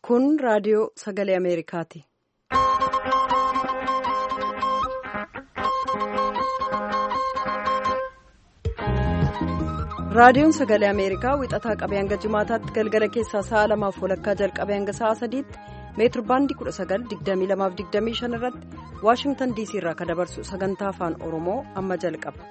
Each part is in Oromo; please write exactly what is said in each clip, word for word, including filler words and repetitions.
Kun raadiyoo sagalee Ameerikaati. Raadiyoon sagalee Ameerikaa wixataa qabee hanga jimaataatti galgala keessaa sa'a lamaaf walakkaa jalqabee hanga sa'a sadiitti meetir baandii kudha sagal digdamii lamaaf digdamii shan irratti Waashingtan diisii irraa kan dabarsu sagantaa afaan Oromoo amma jalqaba.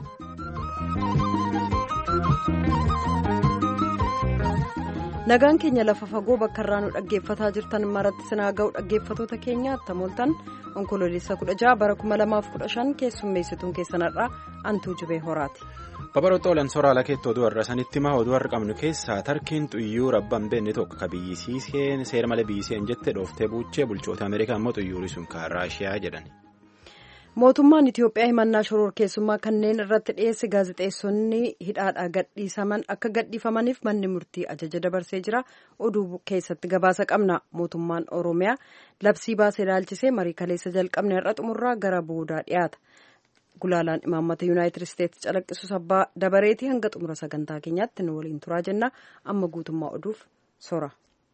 Nagaan keenya lafa fagoo bakka irraa nu dhaggeeffataa jirtan maratti sinaa ga'u dhaggeeffatoota keenya tamooltan onkoloolessa kudha jaha bara kuma lamaaf kudha shan keessummeessituun keessanarraa antuu jibee horaati. Babaroota olan sooraalaa keetti oduu har'a sanitti maa oduu har'a qabnu keessaa tarkiin xuyyuu rabbaan beenne tokko ka biyyisiiseen seera malee biyyiseen jette dhooftee buuchee bulchoota Ameerikaa immoo xuyyuuri sun kan Raashiyaa jedhan. Mootummaan Itiyoophiyaa himannaa shororkeessummaa kanneen irratti dhiyeesse gaazexeessonni hidhaadhaa gadhiisaman akka gadhiifamaniif manni murtii ajaja dabarsee jira. Oduu keessatti gabaasa qabna. Mootummaan Oromiyaa labsii baasee ilaalchisee marii kaleessa jalqabne har'a xumurraa gara boodaa dhiyaata. Gulaalaan imaammata Yuunaayitid Isteetsi calaqqisus abbaa dabareetii hanga xumura sagantaa keenyaatti nu waliin turaa jenna. Amma guutummaa oduuf sora.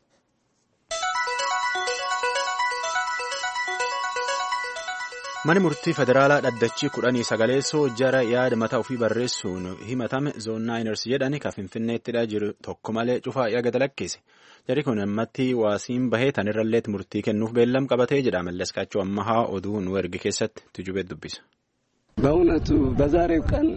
Mani murtii federaalaa dhaddachii kudhanii sagaleessoo jara yaada mataa ofii barreessuun himatame zoonnaayiners jedhani ka finfinneettidha jiru tokko malee cufaa yaga dalakkise. Jari kun ammatti waasiin bahee tanirralleetti murtii kennuuf beellam qabatee jedha. Malleskaachuu ammahaa oduu nu erge keessatti tujubeet dubbisa. በእውነቱ በዛሬው ቀን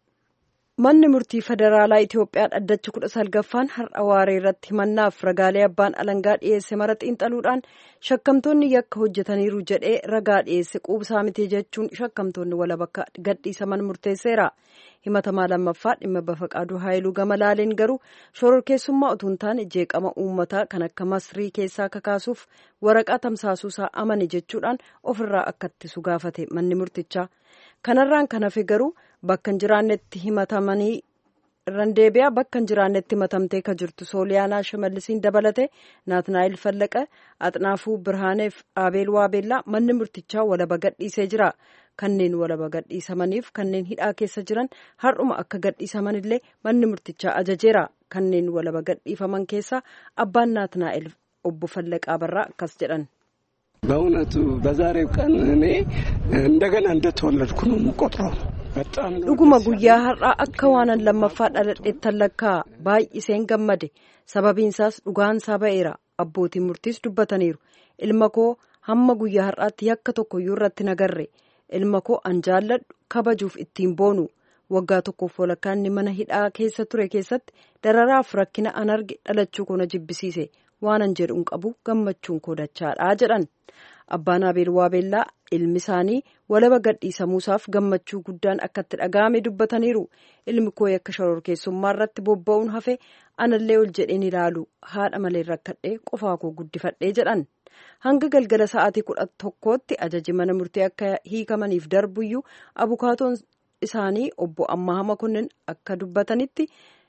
manni murtii federaalaa Itiyoophiyaa dhaddachi kudha salgaffaan har'a waaree irratti himannaaf ragaalee abbaan alangaa dhiyeesse mara xiinxaluudhaan shakkamtoonni yakka hojjetaniiru jedhee ragaa dhiyeesse quubsaa miti jechuun shakkamtoonni wala bakka gadhiisaman murteesseera. Himatamaa lammaffaa dhimma Bafaqaaduu Haayiluu gama laaleen garuu shororkeessummaa utuu hin taane jeeqama uummataa kan akka masrii keessaa kakaasuuf waraqaa tamsaasuusaa amane jechuudhaan ofirraa akka ittisu gaafate manni murtichaa. Kanarraan kan hafe garuu bakka hin jiraannetti himatamanii irraan deebi'aa bakka hin jiraannetti himatamtee ka jirtu Sooliyaanaa Shimallisiin dabalate Naatnaayil Fallaqa Axnaafuu Birhaaneef Abeel Waabeellaa manni murtichaa walaba gadhiisee jira. Kanneen walaba gadhiisamaniif kanneen hidhaa keessa jiran har'uma akka gadhiisamanillee manni murtichaa ajajeera. Kanneen walaba gadhiifaman keessaa abbaan Naatnaayil obbo Fallaqaa Barraa akkas jedhan. በእውነቱ በዛሬው ቀን እኔ እንደገና እንደተወለድኩ ነው የምቆጥረው። በጣም dhuguma guyyaa har'aa akka waanan lammaffaa dhaladheettan lakkaa baay'iseen gammade. Sababiinsaas dhugaansaa ba'eera. Abbootiin murtiis dubbataniiru. Ilma koo hamma guyyaa har'aatti yakka tokkoyyuu irratti nagarre. Ilma koo an jaalladhu kabajuuf ittiin boonu. Waggaa tokkoof walakkaa inni mana hidhaa keessa ture keessatti dararaaf rakkina an arge dhalachuu koo na jibbisiise. Waanan jedhuun qabu gammachuun koo dachaadha jedhan. Abbaan Abeel Waabeellaa ilmi isaanii walaba gadhiisamuusaaf gammachuu guddaan akka itti dhaga'ame dubbataniiru. Ilmi koo yakka shororkeessummaa irratti bobba'uun hafe anallee ol jedheen ilaalu haadha malee rakkadhee qofaa koo guddifadhee jedhan. Hanga galgala sa'aatii kudha tokkootti ajaji mana murtii akka hiikamaniif darbuyyuu abukaatoon isaanii obbo Ammahaa Makonnin akka dubbatanitti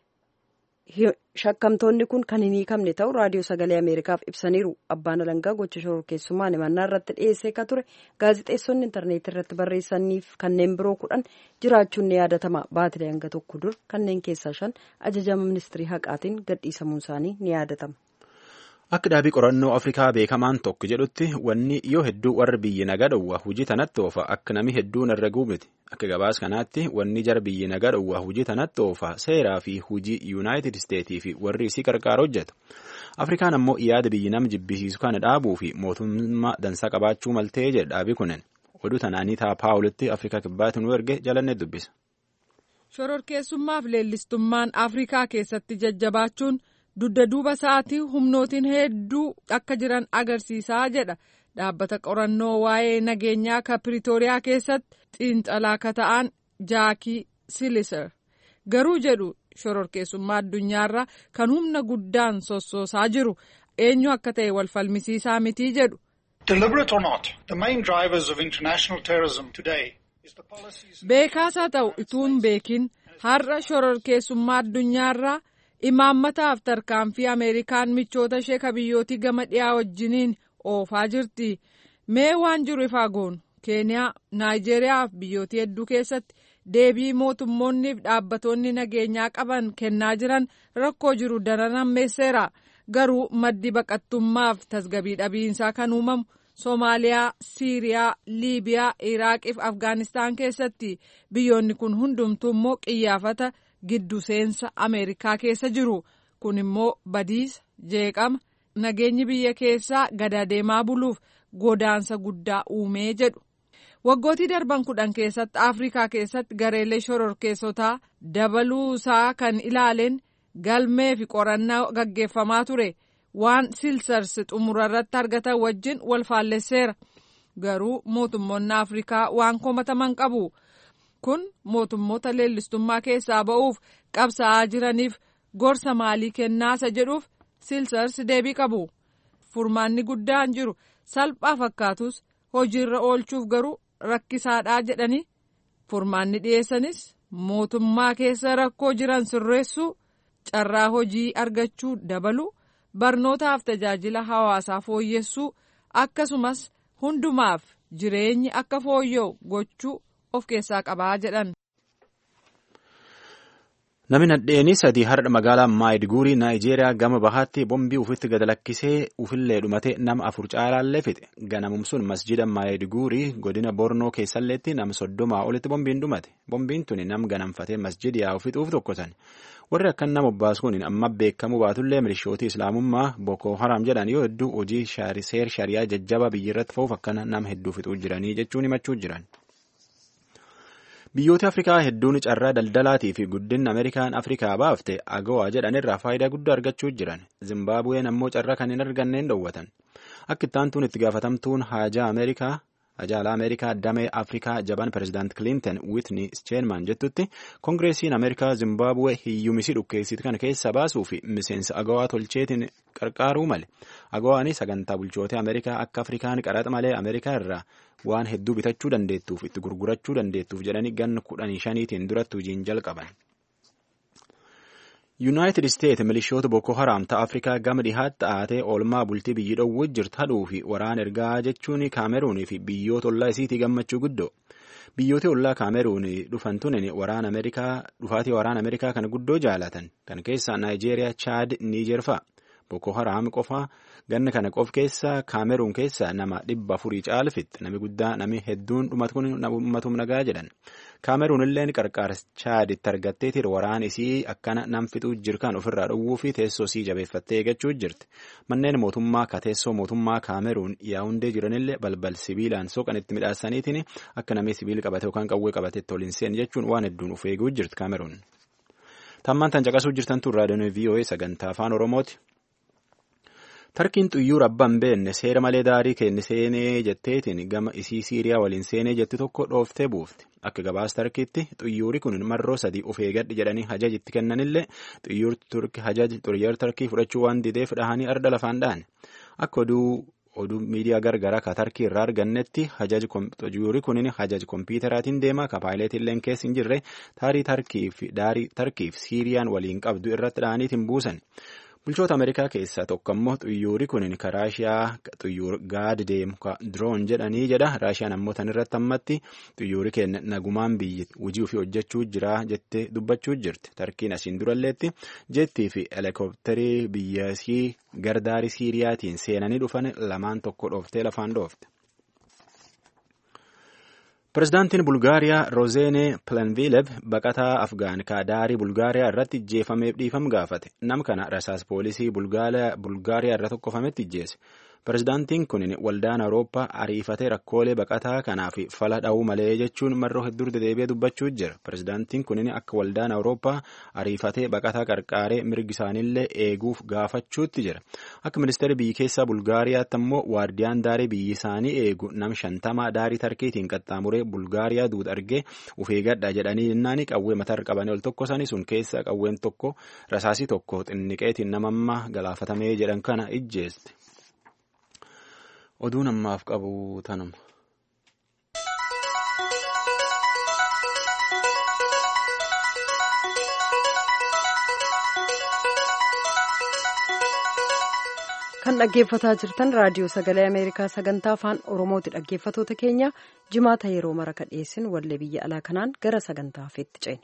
shakkamtoonni kun kan hin hiikamne ta'u raadiyoo sagalee Ameerikaaf ibsaniiru. Abbaan alangaa gocha shororkeessummaan himannaa irratti dhiyeessee ka ture gaazexeessonni intarneetii irratti barreessaniif kanneen biroo kudhan jiraachuun ni yaadatama. Baatilee hanga tokko dur kanneen keessaa shan ajajama ministirii haqaatiin gadhiisamuun isaanii ni yaadatama. Akka dhaabii qorannoo Afrikaa beekamaan tokko jedhutti wanni yoo hedduu warra biyyi nagaa dhowwaa hojii tanatti oofa akka nami hedduun irra guubiti. Akka gabaas kanaatti wanni jara biyyi nagaa dhowwaa hojii tanatti oofa seeraa fi hojii Yuunaayitid Isteetii fi warri isii qarqaara hojjetu. Afrikaan ammoo yaada biyyi nama jibbisiisu kana dhaabuu fi mootummaa dansaa qabaachuu maltee jedha dhaabii kunin. Oduu tanaanii taa Paawulitti Afrikaa kibbaatti nu erge jalannee dubbisa. Shororkeessummaaf leellistummaan Afrikaa keessatti jajjabaachuun dudda duuba sa'aatii humnootiin hedduu akka jiran agarsiisaa jedha dhaabbata qorannoo waa'ee nageenyaa ka Piriitooriyaa keessatti xiinxalaa ka ta'an Jaakii Siliser. Garuu jedhu shororkeessummaa addunyaarra kan humna guddaan sossoosaa jiru eenyu akka ta'e wal falmisiisaa mitii jedhu. Beekaasaa ta'u ituun beekin har'a shororkeessummaa addunyaarraa imaammataaf tarkaanfii Ameerikaan michoota ishee ka biyyootii gama dhiyaa wajjiniin oofaa jirti. Mee waan jiru ifaa goonu Keeniyaa, Naayijeeriyaa fi biyyootii hedduu keessatti deebii mootummoonniif dhaabbatoonni nageenyaa qaban kennaa jiran rakkoo jiru daran hammeesseera. garuu maddi baqattummaaf tasgabii dhabiinsaa kan uumamu Soomaaliyaa, Siiriyaa, Liibiyaa, Iraaqiif Afgaanistaan keessatti biyyoonni kun hundumtuu immoo qiyyaafata giddu seensa Ameerikaa keessa jiru. Kun immoo badiisa, jeeqama, nageenyi biyya keessaa gada deemaa buluuf godaansa guddaa uumee jedhu. Waggootii darban kudhan keessatti Afrikaa keessatti gareelee shororkeessotaa dabaluusaa kan ilaaleen galmee fi qorannaa gaggeeffamaa ture. Waan silsars xumurarratti argatan wajjin wal faallesseera. Garuu mootummoonni Afrikaa waan komataman qabu. Kun mootummoota leellistummaa keessaa ba'uuf qabsaa'aa jiraniif gorsa maalii kennaasa jedhuuf silsars deebii qabu. Furmaanni guddaan jiru salphaa fakkaatus hojiirra oolchuuf garuu rakkisaadhaa jedhanii furmaanni dhiyeessanis mootummaa keessa rakkoo jiran sirreessuu, carraa hojii argachuu dabaluu, barnootaaf tajaajila hawaasaa fooyyessuu akkasumas hundumaaf jireenyi akka fooyya'u gochuu of keessaa qabaa jedhan. Namni nadheenii sadii har'a magaalaa Maayidguurii Naayijeeriyaa gama bahaatti bombii ufitti gad lakkisee ufillee dhumate nama afur caalaallee fixe. Ganamum sun masjida Maayidguurii godina Bornoo keessalleetti nama soddomaa olitti bombiin dhumate. Bombiin tuni nam ganamfatee masjidi yaa ufixuuf tokkosan. Warri akkan nama obbaas kun amma beekamuu baatullee milishootii islaamummaa Boko Haram jedhan yoo hedduu hojii seer shariyaa jajjabaa biyyirratti fa'uuf akkana nama hedduu fixuu jiranii jechuun himachuu jiran. Biyyoota Afrikaa hedduun carraa daldalaatii fi guddinni Ameerikaan Afrikaa baafte agawaa jedhanirraa faayidaa guddaa argachuu jiran. Zimbaabuween ammoo carraa kan hin arganneen dhoowwatan. Akka ittaantuun itti gaafatamtuun haajaa Ameerikaa Ajaalaa Ameerikaa damee Afrikaa jaban Pireezidaant Clinton Whitney Steenman jettutti Koongireesiin Ameerikaa Zimbaabuwee hiyyumisii dhukkeessitu kana keessa baasuu fi miseensa agawaa tolcheetiin qarqaaruu male. Agawaan sagantaa bulchoota Ameerikaa akka Afrikaan qaraxa malee Ameerikaa irraa waan hedduu bitachuu dandeettuuf itti gurgurachuu dandeettuuf jedhanii ganna kudhanii shaniitiin duratti hojiin jalqaban. Yuunaayitid Isteetsi milishoota Boko Haram ta'a Afrikaa gama dhihaatti taatee oolmaa bultii biyyi dhowwu jirtu hadhuu fi waraan ergaa jechuun Kaameruunii fi biyyoota ollaa isiitii gammachuu guddoo. Biyyoota ollaa Kaameruunii dhufan tunin waraan Ameerikaa dhufaatii waraan Ameerikaa kana guddoo jaalatan. Kan keessaa Naayijeeriyaa, Chaad, Niijer fa'a. Boko Haram qofa ganna kana qof keessa Kaameruun keessa nama dhibba afurii caalfitti nami guddaa nami hedduun dhumatu kun uummatum nagaa jedhan. Kaameruun illee qarqaara Chaaditti argatteetir waraan isii akkana nam fixuu jirkan ofirraa dhowwuu fi teessoo sii jabeeffattee eeggachuu jirti. Manneen mootummaa ka teessoo mootummaa Kaameruun yaa'undee jiranillee balbal sibiilaan soqan itti midhaasaniitiin akka namni sibiil qabate yookaan qawwee qabatetti ol hin seenne jechuun waan hedduun of eeguu jirti Kaameruun. Tammaan tan caqasuu jirtantu raadiyoon V O A sagantaa afaan Oromooti. Tarkiin xuyyuura abbaan beenne seera malee daarii keenya seenee jetteetiin gama isii Siiriyaa waliin seenee jetti tokko dhooftee buufti. Akka gabaas Tarkiitti xuyyuuri kun marroo sadii of eegadhi jedhanii hajaj itti kennanillee xuyyuur Tarkii fudhachuu waan dideef dhahanii arda lafaan dhahan. Akka oduu oduu miidiyaa gargaraa ka Tarkii irraa argannetti hajaj xuyyuuri kunin hajaj kompiitaraatiin deema ka paayileetillee keessa hin jirre taarii Tarkiif Siiriyaan waliin qabdu irratti dhahaniitiin buusan. Bulchoota Ameerikaa keessaa tokko ammoo xuyyuuri kun ka Raashiyaa xuyyuur gaad deemu ka diroon jedhanii jedha. Raashiyaan ammoo tan irratti ammatti xuyyuuri keenya nagumaan biyyi hojii ofii hojjechuu jira jettee dubbachuu jirti. Tarkiin asiin duralleetti jettii fi helikopterii biyyasii gardaarii Siiriyaatiin seenanii dhufan lamaan tokko dhooftee lafaan dhoofte. Pireezidaantiin Bulgaariyaa Roozeenee Pilenviilev baqataa Afgaan kaadaarii Bulgaariyaa irratti ijjeefameef dhiifam gaafate. Nam kana rasaas poolisii Bulgaariyaa irra tokkofametti ijjeese. Pireezidaantiin kun waldaan Awurooppaa ariifatee rakkoolee baqataa kanaaf fala dha'uu malee jechuun marroo hedduu dedeebi'ee dubbachuu jira. Pireezidaantiin kun akka waldaan Awurooppaa ariifatee baqataa qarqaaree mirgi isaaniillee eeguuf gaafachuutti jira. Akka ministeera biyyi keessaa Bulgaariyaatti ammoo waardiyaan daarii biyyi isaanii eegu nam shantamaa daarii Tarkiitiin qaxxaamuree Bulgaariyaa duuda argee of eeggadha jedhanii yennaanii qawwee matarra qabanii ol tokkosanii sun keessa qawween tokko rasaasii tokko xinniqeetiin namammaa galaafatamee jedhan kana ijjeeste. Oduun ammaaf qabu tanuma. Kan dhaggeeffataa jirtan raadiyoo sagalee Ameerikaa sagantaa afaan Oromooti. Dhaggeeffatoota keenya jimaata yeroo mara ka dhiyeessin wallee biyya alaa kanaan gara sagantaa hafeetti ceene.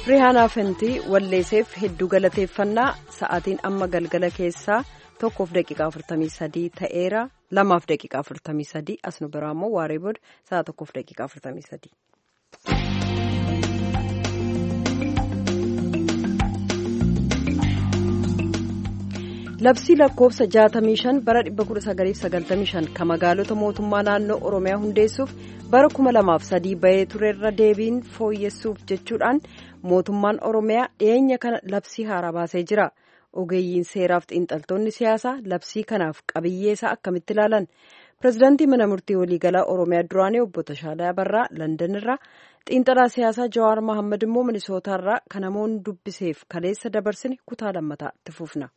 Rihaanaa Fentii walleesseef hedduu galateeffannaa. Sa'aatiin amma galgala keessaa tokkoof daqiiqaa afurtamii sadii ta'eera. Lamaaf daqiiqaa afurtamii sadii as nu biraa immoo waaree booda sa'a tokkoof daqiiqaa afurtamii sadii. Labsii lakkoofsa jaatamii shan bara dhibba kudha sagaliif sagaltamii shan kan magaalota mootummaa naannoo Oromiyaa hundeessuuf bara kuma lamaaf sadii bahee turerra deebiin fooyyessuuf jechuudhaan mootummaan Oromiyaa dhiyeenya kana labsii haaraa baasee jira. Ogeeyyiin seeraaf xiinxaltoonni siyaasaa labsii kanaaf qabiyyeesaa akkamitti ilaalan? Pireezidaantii mana murtii waliigalaa Oromiyaa duraanii obbo Tashaalaa Barraa Landanirraa, xiinxalaa siyaasaa Jawaar Mohaammed immoo Minisootaarraa kan namoonni dubbiseef kaleessa dabarsine kutaa lammataa itti fufna.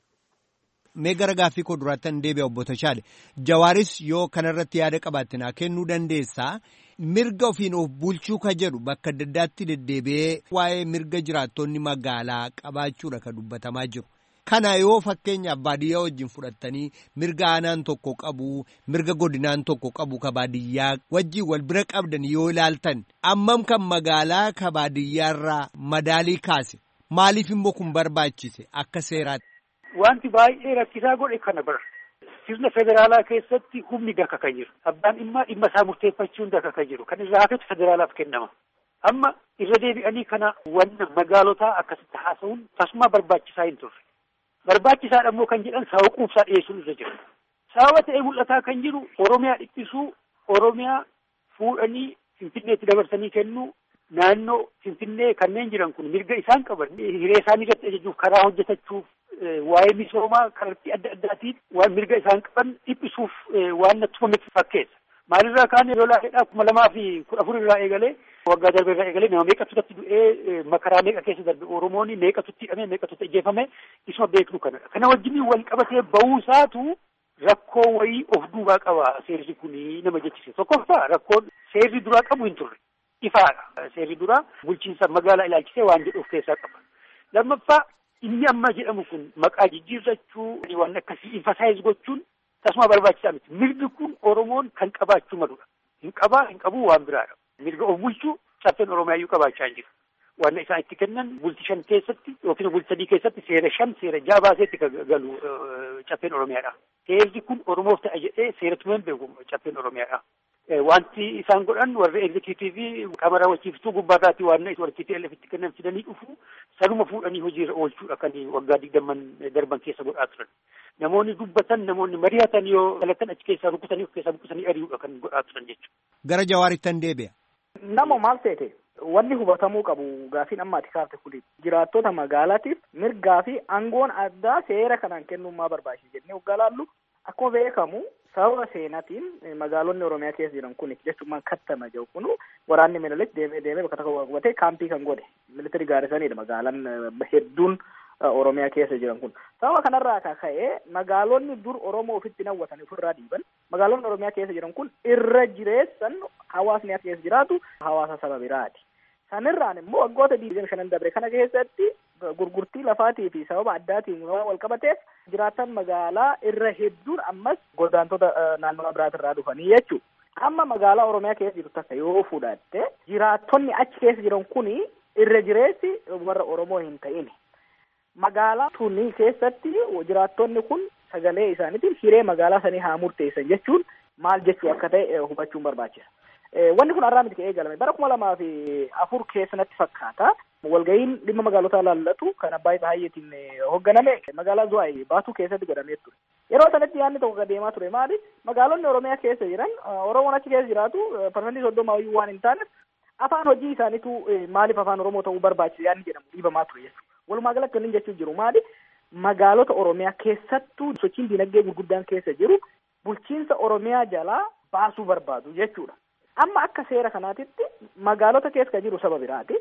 Mee gara gaaffii koo duraattan deebi'a obbo Tashaale. Jawaaris yoo kanarratti yaada qabaattinaa kennuu dandeessaa. Mirga ofiin of bulchuu ka jedhu bakka adda addaatti deddeebi'ee waa'ee mirga jiraattonni magaalaa qabaachuudha kan dubbatamaa jiru. Kana yoo fakkeenyaaf baadiyyaa wajjin fudhattanii mirga aanaan tokko qabu, mirga godinaan tokko qabu ka baadiyyaa wajjin wal bira qabdan yoo ilaaltan ammam kan magaalaa ka baadiyyaarraa madaalii kaase maaliif immoo kun barbaachise akka seeraatti? Wanti baay'ee rakkisaa godhe kana bara. Sirna federaalaa keessatti humni daka kan jiru. Abbaan dhimmaa dhimma isaa murteeffachuun daka kan jiru. Kan irraa hafetu federaalaaf kennama. Amma irra deebi'anii kana wanna magaalotaa akkasitti haasa'uun tasuma barbaachisaa hin turre. Barbaachisaadha immoo kan jedhan sababa quubsaa dhiyeessuun irra jira. Sababa ta'ee mul'ataa kan jiru Oromiyaa dhiphisuu, Oromiyaa fuudhanii Finfinneetti dabarsanii kennuu, naannoo Finfinnee kanneen jiran kun mirga isaan qaban hiree isaanii irratti ajajuuf karaa hojjetachuuf waa'ee misoomaa kallattii adda addaatiin waan mirga isaan qaban dhiphisuuf waan nattufametti fakkeessa. Maalirraa kaan yeroo laafeedhaa kuma lamaa fi kudha afur irraa eegalee waggaa darbe irraa eegalee nama meeqatutti du'ee makaraa meeqa keessa darbe Oromoon meeqatutti hidhamee meeqatutti ajjeefame isuma beeknu kanadha. Kana wajjin wal qabatee ba'uusaatu rakkoo wayii of duubaa qaba seerri kuni nama jechise. Tokkoffaa rakkoon seerri duraa qabu hin turre. Ifaadha. Seerri duraa bulchiinsa magaalaa ilaalchisee waan jedhu of keessaa qaba. Lammaffaa inni amma jedhamu kun maqaa jijjiirrachuu waan akkasii emphasize gochuun tasuma barbaachisaa miti. Mirgi kun Oromoon kan qabaachuu maludha. Hin qabaa hin qabuu waan biraadha. Mirga of bulchuu caffeen Oromiyaayyuu qabaachaa hin jiru. Waan isaan itti kennan bulti shan keessatti yookiin bulti sadii keessatti seera shan seera jaha baaseetti galu caffeen Oromiyaadha. Seerri kun Oromoof ta'a jedhee seera tumeen beeku caffeen Oromiyaadha. Wanti isaan godhan warri egzekutiivii qamara wachiiftuu gubbaarraatti waan warri T L F itti kennan fidanii dhufu sanuma fuudhanii hojiirra oolchuudha kan waggaa digdamman darban keessa godhaa turan. Namoonni dubbatan namoonni mari'atan yoo kalaqan achi keessaa rukutanii of keessaa buqqisanii ari'uudha kan godhaa turan jechuudha. Gara Jawaarittan deebi'a. Nama maal seete wanni hubatamuu qabu gaafiin amma ati kaafte kuni jiraattota magaalaatiif mirgaa fi aangoon addaa seera kanaan kennummaa barbaachisa jennee waggaa laallu akkuma beekamu sababa seenaatiin magaalonni Oromiyaa keessa jiran kun jechuun kattama jiru kun waraanni Minilik deemee deemee bakka tokko qabatee kaampii kan godhe militari gaarisanidha magaalaan hedduun Oromiyaa keessa jiran kun. Sababa kanarraa ka'ee magaalonni dur Oromoo ofitti nawwatan ofirraa dhiiban magaalonni Oromiyaa keessa jiran kun irra jireessan hawaasni as keessa jiraatu hawaasa saba biraati. Sanirraan immoo waggoota digdamii shanan dabre kana keessatti gurgurtii lafaatii fi sababa addaatiin wal qabateef jiraatan magaalaa irra hedduun ammas godaantota naannoo biraatirraa dhufanii jechuudha. Amma magaalaa Oromiyaa keessa jiru takka yoo fudhatte jiraattonni achi keessa jiran kuni irra jireessi warra Oromoo hin ta'in. Magaalaa tuni keessatti jiraattonni kun sagalee isaaniitiin hiree magaalaa sanii haa murteessan jechuun maal jechuu akka ta'e hubachuun barbaachisa. Wanni kun har'aa miti ka'ee galame bara kuma lamaa fi afur keessatti fakkaata. Walga'iin dhimma magaalota laallatu kan Abbaay Baay'eetiin hoogganame magaalaa Zuwaayee Baatuu keessatti godhamee ture. Yeroo sanatti yaadni tokko deemaa ture maali? Magaalonni Oromiyaa keessa jiran Oromoon achi keessa jiraatu parsantii soddoma wayyuu waan hin taaneef afaan hojii isaaniitu maaliif afaan Oromoo ta'uu barbaachisa yaadni jedhamu dhiibamaa ture jechuudha. Walumaa galatti inni jechuun jiru maali? Magaalota Oromiyaa keessattuu sochiin dinagdee gurguddaan keessa jiru bulchiinsa Oromiyaa jalaa baasuu barbaadu jechuudha. Amma akka seera kanaatitti magaalota keessa jiru saba biraati.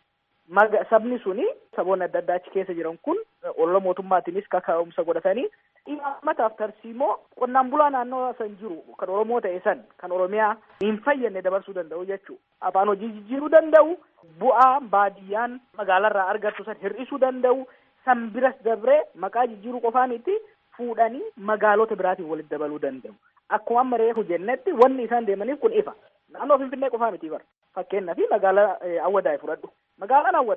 Sabni suni saboonni adda addaa achi keessa jiran kun olola mootummaatiinis kaka'umsa godhatanii imaammataaf tarsiimoo qonnaan bulaa naannoo san jiru kan Oromoo ta'e san kan Oromiyaa hin fayyadne dabarsuu danda'u jechuudha. Afaan hojii jijjiiruu danda'u, bu'aa baadiyyaan magaalarraa argattu san hir'isuu danda'u, san biras dabree maqaa jijjiiruu qofaanitti fuudhanii magaalota biraatiin walitti dabaluu danda'u. Akkuma amma reefu jennetti wanni isaan deemaniif kun ifa. Naannoo Finfinnee qofaa miti bara. Fakkeenyaaf magaalaa Awwadaay fudhadhu. Magaalaan Awwadaay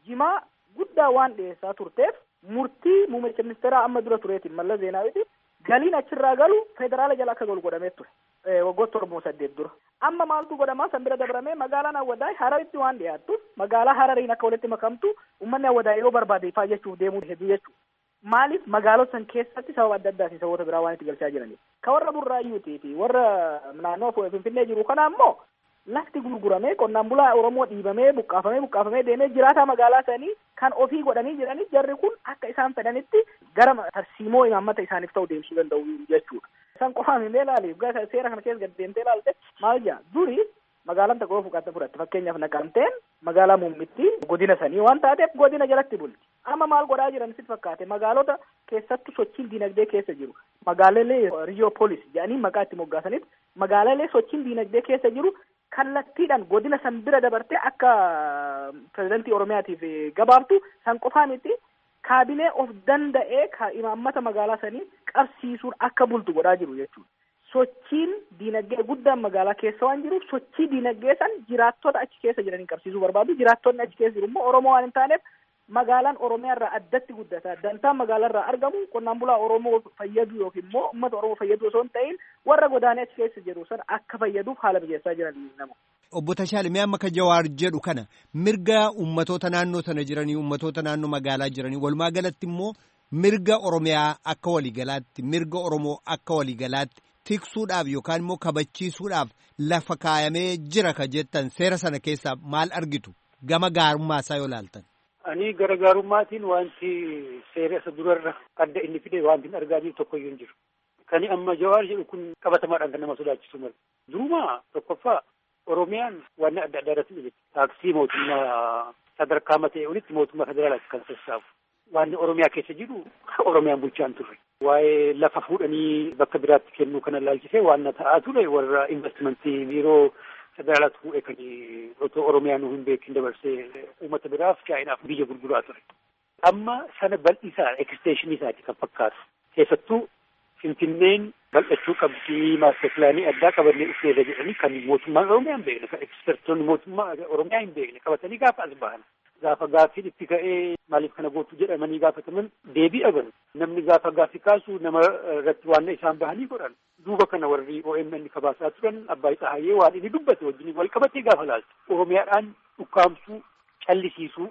jimaa guddaa waan dhiyeessaa turteef murtii muummicha ministeeraa amma dura tureetiin Mallas Zeenaawiiti galiin achirraa galu federaala jala akka galu godhamee ture. Waggoota tormoo saddeet dura. Amma maaltu godhamaa san bira dabramee magaalaan Awwadaay Hararitti waan dhiyaattu magaalaa Harariin akka walitti makamtu uummanni Awwadaay yoo barbaade ifaa jechuuf deemuu hedduu jechuudha. Maaliif magaalota san keessatti sababa adda addaatiin saboota biraa waan itti galchaa jiraniif. Ka warra Burraayyuutii fi warra naannoo Finfinnee jiru kana ammoo lafti gurguramee qonnaan bulaa Oromoo dhiibamee buqqaafamee buqqaafamee deemee jiraataa magaalaa sanii kan ofii godhanii jiranii jarri kun akka isaan fedhanitti gara tarsiimoo imaammata isaaniif ta'u deemsuu danda'u jechuudha. Isaan qofaan himee ilaaliif seera kana keessa gad deemtee ilaalte maal jaa duri magaalaan tokko fuudhatte fudhatte fakkeenyaaf Naqamteen magaalaa muummitti godina sanii waan taateef godina jalatti bulti. Amma maal godhaa jiran sitti fakkaate magaalota keessattuu sochiin diinagdee keessa jiru magaalalee Riyoopolis jedhanii maqaa itti moggaasanitti magaalalee sochiin diinagdee keessa jiru kallattiidhaan godina san bira dabartee akka pirezidantii Oromiyaatiif gabaabtu san qofaa miti kaabinee of danda'ee imaammata magaalaa sanii qabsiisuun akka bultu godhaa jiru jechuudha. Sochiin diinagdee guddaan magaalaa keessa waan jiruuf sochii diinagdee san jiraattota achi keessa jiranii qabsiisuu barbaadu. Jiraattonni achi keessa jiru immoo Oromoo waan hin taaneef magaalaan Oromiyaa irraa addatti guddata. Dantaan magaalaa irraa argamu qonnaan bulaa Oromoo fayyadu yookiin immoo uummata Oromoo fayyadu osoo hin ta'in warra godaanee achi keessa jiru sana akka fayyaduuf haala mijeessaa jiran nama. Obbo Tashaale mee amma ka Jawaar jedhu kana mirga ummatoota naannoo sana jiranii ummatoota naannoo magaalaa jiranii walumaa galatti immoo mirga Oromiyaa akka waliigalaatti mirga Oromoo akka waliigalaatti tiksuudhaaf yookaan immoo kabachiisuudhaaf lafa kaayamee jira ka jettan seera sana keessaa maal argitu gama gaarummaa isaa yoo laaltan. Ani gara gaarummaatiin wanti seera isa durarra adda inni fide wanti hin argaa jiru tokko iyyuu hin jiru. Kani amma Jawaar jedhu kun qabatamaadhaan kan nama sodaachisu mala. Durumaa tokkoffaa Oromiyaan waan adda addaa irratti dhibee taaksii mootummaa sadarkaa matee olitti mootummaa federaalaatti kan sassaabu. Waan Oromiyaa keessa jiru Oromiyaan bulchaan turre. Waa'ee lafa fuudhanii bakka biraatti kennuu kana laalchisee waan ta'aa ture warra investimentii biiroo federaalaatti fuudhee kan otoo Oromiyaan hin beekin dabarsee uummata biraaf chaayinaaf biyya gurguraa ture. Amma sana bal'isaa eksteeshinii isaati kan fakkaatu. Keessattuu Finfinneen bal'achuu qabdii maaster pilaanii addaa qabannee dhufeera jedhanii kan mootummaan Oromiyaa hin beekne kan ekspertoonni mootummaa Oromiyaa hin beekne qabatanii gaafa as bahan. Gaafa gaaffiin itti ka'ee maaliif kana gootu jedhamanii gaafataman deebii dhaban. Namni gaafa gaaffii kaasu nama irratti waan isaan bahanii godhan. Duuba kana warri O M N kabaasaa turan Abbaay Tsahaayee waan inni dubbate wajjin wal qabatee gaafa laaltu. Oromiyaadhaan ukkaamsuu callisiisuu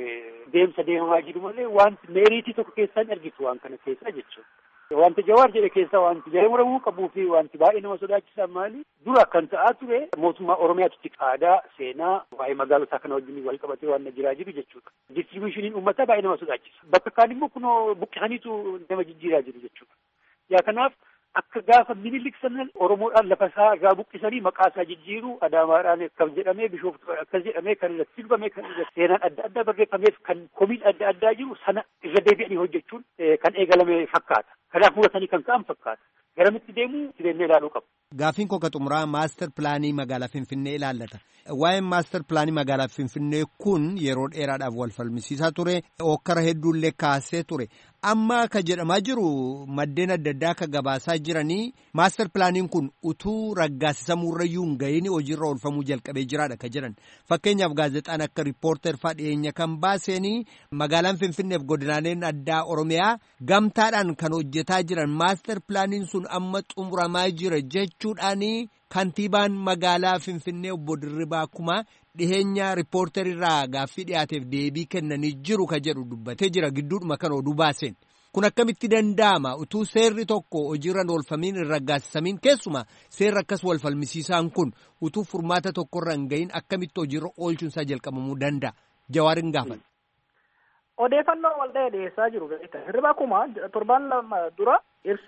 deemsa deemamaa jiru malee wanti meeriitii tokko keessaa hin argitu waan kana keessaa jechuudha. Wanti Jawaar jedhe keessaa wanti jala muramuu qabuu fi wanti baay'ee nama sodaachisan maali? Dura kan ta'aa ture mootummaa Oromiyaatti aadaa seenaa waa'ee magaalotaa kana wajjin wal qabatee waan jiraa jiru jechuudha. Distribuushiniin uummataa baay'ee nama sodaachisa. Bakka kaan immoo kunoo buqqisaniitu nama jijjiiraa jiru jechuudha. Yaa kanaaf akka gaafa Minilik sanan Oromoodhaan lafa isaa irraa buqqisanii maqaa isaa jijjiiru Adaamaadhaan akkas jedhamee Bishooftuu akkas jedhamee kan irratti silbame kan irratti seenaan adda addaa barreeffameef kan komiin adda addaa jiru sana irra deebi'anii hojjechuun kan eegalame fakkaata. Kanaaf hubatanii kan ka'an fakkaata. Garamitti deemuu deemnee ilaaluu qabu. Gaaffiin koo ka xumuraa maaster pilaanii magaalaa Finfinnee ilaallata. Waa'een maaster pilaanii magaalaa Finfinnee kun yeroo dheeraadhaaf wal falmisiisaa ture. Okkara hedduullee kaasee ture. Amma ka jedhamaa jiru maddeen adda addaa ka gabaasaa jiranii maaster pilaaniin kun utuu raggaasisamuurrayyuu hin ga'iin hojiirra oolfamuu jalqabee jiraadha ka jedhan. Fakkeenyaaf gaazexaan akka riippoorter fa'aa dhiyeenya kan baaseenii magaalaan Finfinneef godinaaleen addaa Oromiyaa gamtaadhaan kan hojjetaa jiran maaster pilaaniin sun amma xumuramaa jira jechuudhaanii kantiibaan magaalaa Finfinnee obbo Dirribaa Kumaa dhiheenya riippoorterirraa gaaffii dhiyaateef deebii kennanii jiru ka jedhu dubbatee jira gidduudhuma kan oduu baaseen. Kun akkamitti danda'ama utuu seerri tokko hojiirra oolfamiin hin raggaasisamiin keessumaa seerri akkas wal falmisiisaan kun utuu furmaata tokkorra hin ga'iin akkamitti hojiirra oolchuunsaa jalqabamuu danda'a? Jawaarin gaafata. Odeeffannoo walda'ee dhiyeessaa jiru. Dirribaa Kumaa torbaan lama dura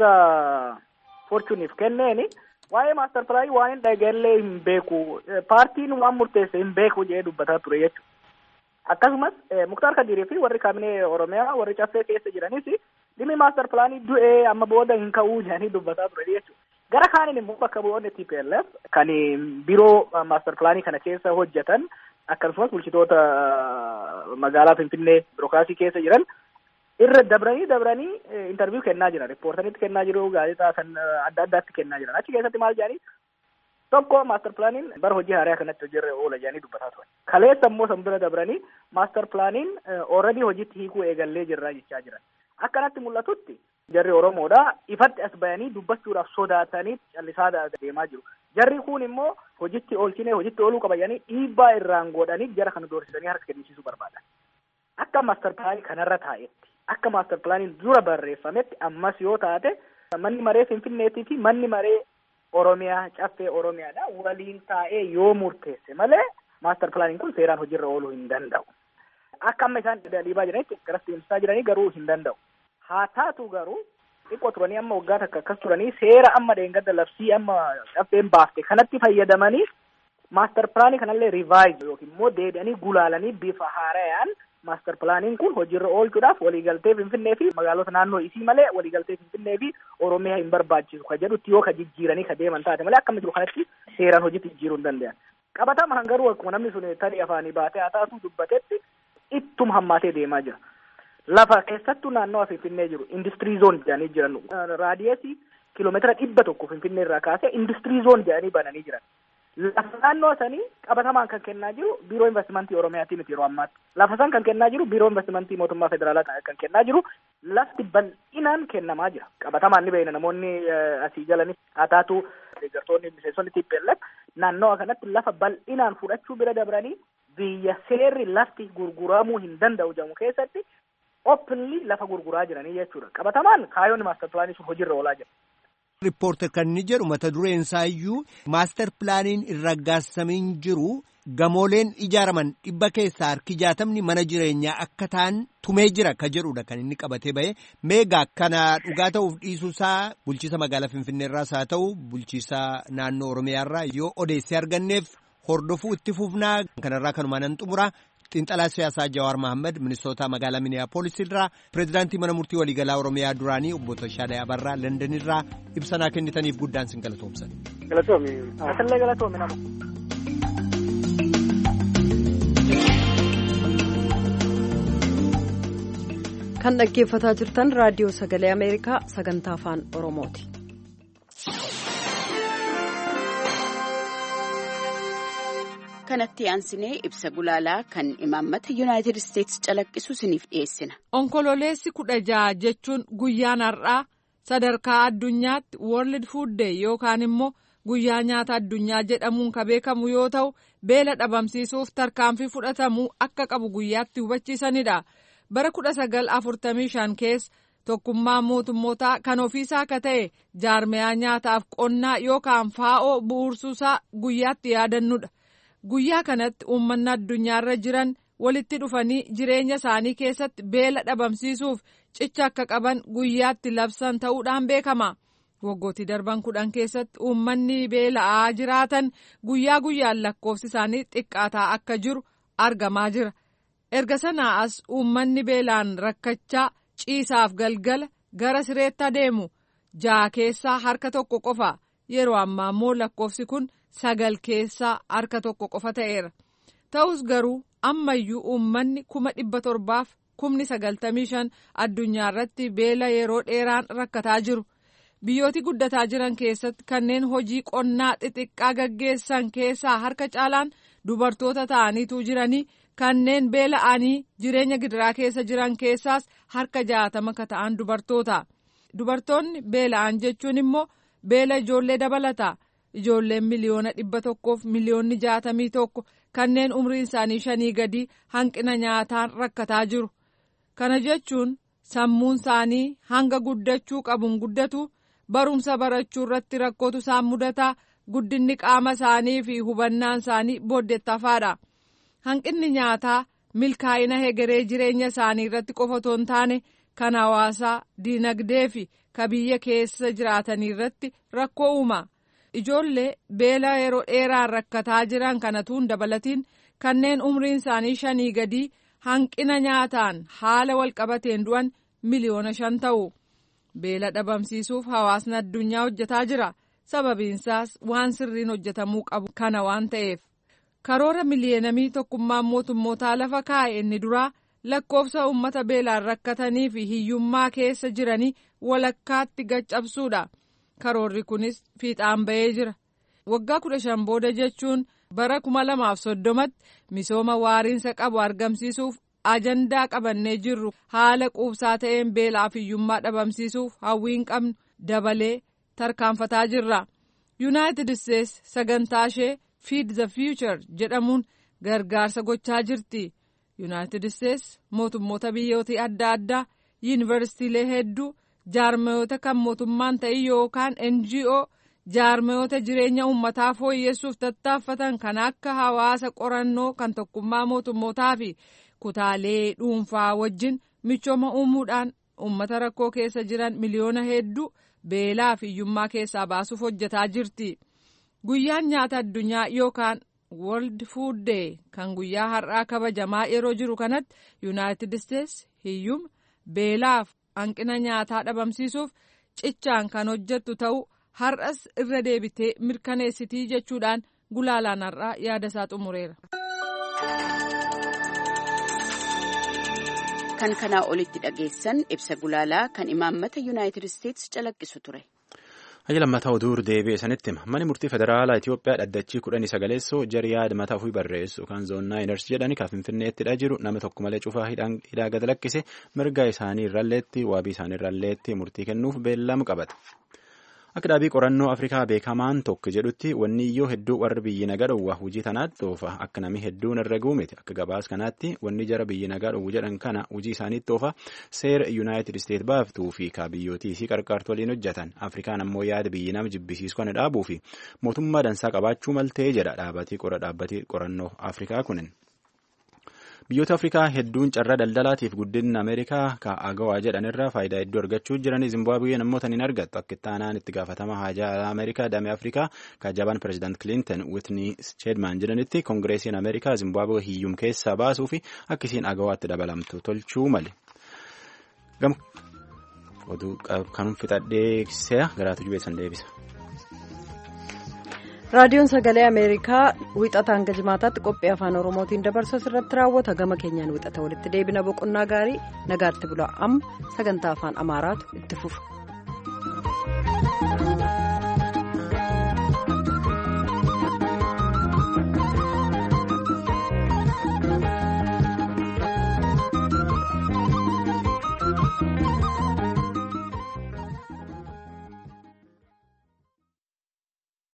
ibsa forchuuniif kenneeni waa'ee maaster pilaanii waan hin dhageenye hin beeku paartiin waan murteesse hin beeku jedhee dubbataa ture jechuudha. Akkasumas Muktaar Kadirii fi warri kaabinee Oromiyaa warri caffee keessa jiranis dhimmi maaster pilaanii du'ee amma booda hin ka'uu jedhanii dubbataa ture jechuudha. Gara kaaniin immoo bakka bu'oonni T P L F kan biroo maaster pilaanii kana keessa hojjetan akkasumas bulchitoota magaalaa Finfinnee birookiraasii keessa jiran irra dabranii dabranii intarviyu kennaa jiran riippoortanitti kennaa jiru gaazexaa kan adda addaatti kennaa jiran achi keessatti maal jedhanii Tokko maaster pilaaniin bara hojii haaraa kanatti hojiirra oola jedhanii dubbataa turan. Kaleessa immoo san bira dabranii maaster pilaaniin ooredii hojiitti hiikuu eegallee jirraa jechaa jiran. Akkanatti mul'atutti jarri Oromoodhaa ifatti as bayanii dubbachuudhaaf sodaatanii callisaa deemaa jiru. Jarri kun immoo hojiitti oolchinee hojiitti ooluu qabayanii dhiibbaa irraan godhanii jara kana doorsisanii harka kennisiisuu barbaadan. Akka maaster pilaanii kanarra taa'etti akka maaster pilaaniin dura barreeffametti ammas yoo taate manni maree Finfinneetii fi manni maree Oromiyaa caffee Oromiyaadha waliin taa'ee yoo murteesse malee maaster pilaaniin kun seeraan hojiirra ooluu hin danda'u. Akka amma isaan dhiibaa jiranitti garas deemsisaa jiranii garuu hin danda'u. Haa taatu garuu xiqqoo turanii amma waggaa takka akkas turanii seera amma dheengadda labsii amma caffeen baafte kanatti fayyadamanii maaster pilaanii kanallee rivaayiz yookiin immoo deebi'anii gulaalanii bifa haarayaan maaster pilaaniin kun hojiirra oolchuudhaaf waliigaltee Finfinnee fi magaalota naannoo isii malee waliigaltee Finfinnee fi Oromiyaa hin barbaachisu ka jedhutti yoo ka jijjiiranii ka deeman taate malee akkama jiru kanatti seeraan hojiitti jijjiiruu hin danda'an. Qabatamaan garuu akkuma namni sun tarii afaanii baatee haa taatu dubbatetti ittuma hammaatee deemaa jira. Lafa keessattuu naannoo Finfinnee jiru industirii zoon jedhanii jiran raadiyeesii kiiloomeetira dhibba tokko Finfinnee irraa kaasee industirii zoon jedhanii bananii jiran. Lafa naannoo sanii qabatamaan kan kennaa jiru biiroo investimentii Oromiyaati miti yeroo ammaatti. Lafa san kan kennaa jiru biiroo investimentii mootummaa federaalaa kan kennaa jiru lafti bal'inaan kennamaa jira. Qabatamaan ni beekna namoonni asii jalanis haa taatu deeggartoonni miseensonni T P L F naannoo kanatti lafa bal'inaan fudhachuu bira dabranii biyya seerri lafti gurguramuu hin danda'u jedhamu keessatti openly lafa gurguraa jiranii jechuudha. Qabatamaan kaayoonni maaster pilaanii sun hojiirra oolaa jira. Riippoorter kan inni jedhu mata dureen isaa iyyuu maaster pilaaniin irra raggaasamiin jiru gamooleen ijaaraman dhibba keessaa harki jaatamni mana jireenyaa akka ta'an tumee jira ka jedhudha kan inni qabatee ba'e. Meegaa kana dhugaa ta'uuf dhiisuusaa bulchiisa magaalaa Finfinneerraas haa ta'u bulchiisa naannoo Oromiyaarraa yoo odeessee arganneef hordofuu itti fufnaa kanarraa kanumaa nan xumura. Xiinxalaa siyaasaa Jawaar Mohaammed Ministoota magaalaa Minneapolis irraa pireezidaantii mana murtii waliigalaa Oromiyaa duraanii obbo Tashaadhaa Abarraa London irraa ibsanaa kennitaniif guddaan sin galatoomsan. Galatoomi. Asallee galatoomi nama. Kan dhaggeeffataa jirtan raadiyoo sagalee Ameerikaa sagantaa afaan Oromooti. kanatti aansinee ibsa gulaalaa kan imaammata yuunaayitid isteetsi calaqqisu isiniif dhiyeessina. Onkololeessi kudha jaha jechuun guyyaan har'aa sadarkaa addunyaatti World Food Day yookaan immoo guyyaa nyaata addunyaa jedhamuun kan beekamu yoo ta'u beela dhabamsiisuuf tarkaanfii fudhatamuu akka qabu guyyaatti hubachiisanidha. Bara kudha sagal afurtamii shan keessa tokkummaa mootummootaa kan ofiisaa akka ta'e jaarmiyaa nyaataaf qonnaa yookaan faa'oo bu'uursuusaa guyyaatti yaadannudha. Guyyaa kanatti uummanni addunyaarra jiran walitti dhufanii jireenya isaanii keessatti beela dhabamsiisuuf cicha akka qaban guyyaatti labsan ta'uudhaan beekama. Waggootii darban kudhan keessatti uummanni beela'aa jiraatan guyyaa guyyaan lakkoofsi isaanii xiqqaataa akka jiru argamaa jira. Erga sanaa as uummanni beelaan rakkachaa ciisaaf galgala gara sireetti adeemu ja'a keessaa harka tokko qofa. Yeroo ammaa immoo lakkoofsi kun sagal keessaa harka tokko qofa ta'eera. Ta'us garuu ammayyuu uummanni kuma dhibba torbaaf kumni sagaltamii shan addunyaa irratti beela yeroo dheeraan rakkataa jiru. Biyyooti guddataa jiran keessatti kanneen hojii qonnaa xixiqqaa gaggeessan keessaa harka caalaan dubartoota ta'aniitu jiranii kanneen beela'anii jireenya gidiraa keessa jiran keessaas harka jaatama ka ta'an dubartoota. Dubartoonni beela'an jechuun immoo beela ijoollee dabalata. Ijoolleen miliyoona dhibba tokkoof miliyoonni jaatamii tokko kanneen umriin isaanii shanii gadi hanqina nyaataan rakkataa jiru. Kana jechuun sammuun isaanii hanga guddachuu qabuun guddatu. Barumsa barachuu irratti rakkootu isaan mudata. Guddinni qaama isaanii fi hubannaan isaanii booddeettafaadha. Hanqinni nyaataa milkaa'ina hegeree jireenya isaanii irratti qofa otoo hin taane kan hawaasaa, diinagdee fi ka biyya keessa jiraatanii irratti rakkoo uuma. Ijoollee beela yeroo dheeraan rakkataa jiran kanatuun dabalatiin kanneen umriin isaanii shanii gadi hanqina nyaataan haala walqabateen du'an miliyoona shan ta'u. Beela dhabamsiisuuf hawaasni addunyaa hojjetaa jira. Sababiinsaas waan sirriin hojjetamuu qabu kana waan ta'eef. Karoora miliyoonamii tokkummaan mootummootaa lafa kaa'e inni duraa lakkoofsa uummata beelaan rakkatanii fi hiyyummaa keessa jiranii walakkaatti gaccabsuudha. Karoorri kunis fiixaan ba'ee jira. waggaa kudha shan booda jechuun bara kuma lamaaf soddomatti misooma waariinsa qabu argamsiisuuf ajandaa qabannee jirru haala quubsaa ta'een beelaa fi hiyyummaa dhabamsiisuuf hawwiin qabnu dabalee tarkaanfataa jirra. Yuunaayitid Isteets sagantaa ishee Feed the Future jedhamuun gargaarsa gochaa jirti. Yuunaayitid Isteets mootummoota biyyootii adda addaa, yuunivarsiitiilee hedduu, jaarmayoota kan mootummaan ta'e yookaan N G O, jaarmayoota jireenya uummataa fooyyessuuf tattaaffatan kan akka hawaasa qorannoo kan tokkummaa mootummootaa fi kutaalee dhuunfaa wajjin michooma uumuudhaan uummata rakkoo keessa jiran miliyoona hedduu beelaa fi hiyyummaa keessaa baasuuf hojjetaa jirti. Guyyaan nyaata addunyaa yookaan World Food Day kan guyyaa har'aa kabajamaa yeroo jiru kanatti Yuunaayitid Isteets hiyyuma beelaaf hanqina nyaataa dhabamsiisuuf cichaan kan hojjettu ta'uu har'as irra deebitee mirkaneessitii jechuudhaan gulaalaan har'aa yaada isaa xumureera. Kan kanaa olitti dhageessan ibsa gulaalaa kan imaammata Yuunaayitid Isteets calaqqisu ture. Hayya lammataa oduu deebi'e sanitti manni murtii federaalaa Itoophiyaa dhaddachii kudhanii sagaleessoo jarii yaada mataa ofii barreessu kan zoonnaayiners jedhani kan finfinneettidha jiru nama tokko malee cufaa hidhaa gad lakkise mirga isaanii irralleetti waabii isaanii irralleetti murtii kennuuf beellama qabate. Akka dhaabii qorannoo Afrikaa beekamaan tokko jedhutti wanni iyyoo hedduu warri biyyi nagaa dhowwa hojii tanaatti oofa akka namni hedduun irra guumete akka gabaas kanaatti wanni jara biyyi nagaa dhowwu jedhan kana hojii isaaniitti oofa seera Yuunaayitid Isteets baaftuu fi ka biyyootii fi qarqaartu waliin hojjetan Afrikaan ammoo yaada biyyi nama jibbisiisu kana dhaabuu fi mootummaa dansaa qabaachuu maltee jedha dhaabatii qora dhaabbatii qorannoo Afrikaa kunin. Biyyoota Afrikaa hedduun carraa daldalaatiif guddina Ameerikaa ka agawaa jedhanirraa faayidaa hedduu argachuu jiran Zimbaabuween ammoo tan hin argattu akka itti aanaan itti gaafatama haajaa Ameerikaa damee Afrikaa ka jabaan pireezidaant Clinton Whitney Chedman jedhanitti koongireesiin Ameerikaa Zimbaabuwee hiyyum keessaa baasuu fi akka isiin agawaatti dabalamtu tolchuu male. Oduu kanuun fixadhee seera garaatu jubeessan deebisa. raadiyoon sagalee ameerikaa wixata hanga jimaataatti qophii afaan oromootiin dabarsu irratti raawwata gama keenyaan wixata walitti deebina boqonnaa gaarii nagaatti bulaa amma sagantaa afaan amaaraatu itti fufa.